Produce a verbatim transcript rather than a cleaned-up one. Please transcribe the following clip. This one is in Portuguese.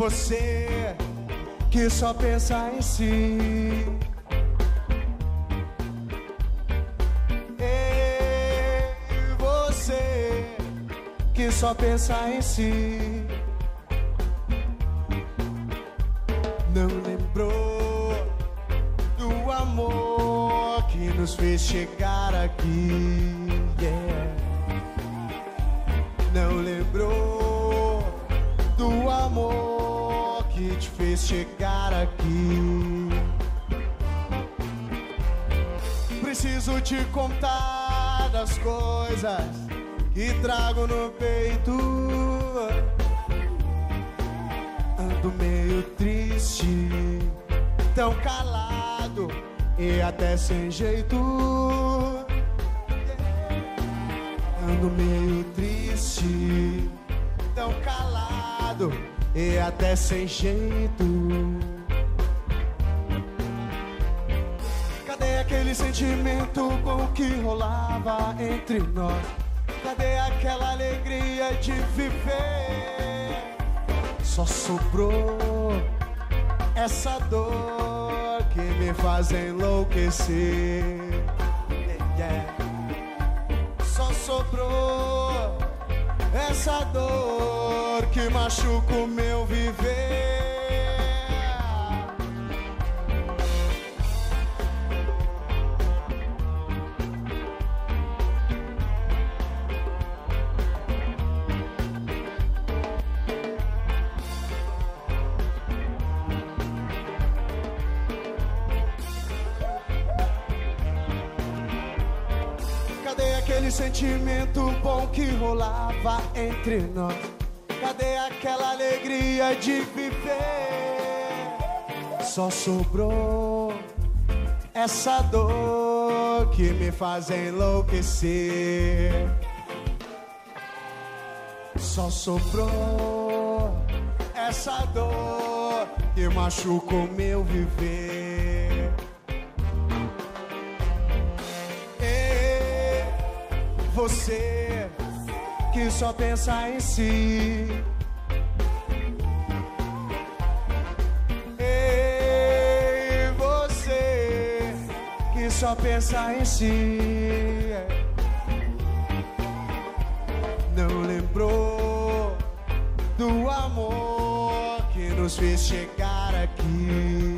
Você que só pensa em si. Ei, você que só pensa em si. Não lembrou do amor que nos fez chegar aqui, yeah. Não lembrou do amor que te fez chegar aqui. Preciso te contar das coisas que trago no peito. Ando meio triste, tão calado e até sem jeito. Ando meio triste, tão calado e até sem jeito. Cadê aquele sentimento bom que rolava entre nós? Cadê aquela alegria de viver? Só sobrou essa dor que me faz enlouquecer, yeah. Só sobrou essa dor que machuca o meu viver. Cadê aquele sentimento bom que rolava entre nós? Cadê aquela alegria de viver? Só sobrou essa dor que me faz enlouquecer. Só sobrou essa dor que machuca o meu viver. Você que só pensa em si. Ei, você que só pensa em si. Não lembrou do amor que nos fez chegar aqui.